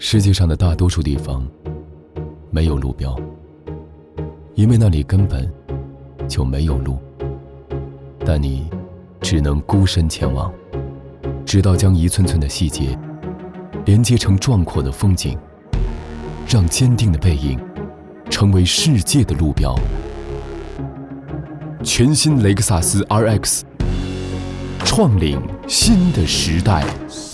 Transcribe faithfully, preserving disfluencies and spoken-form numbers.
世界上的大多数地方没有路标，因为那里根本就没有路，但你只能孤身前往，直到将一寸寸的细节连接成壮阔的风景，让坚定的背影成为世界的路标。全新雷克萨斯 R X 创领新的时代。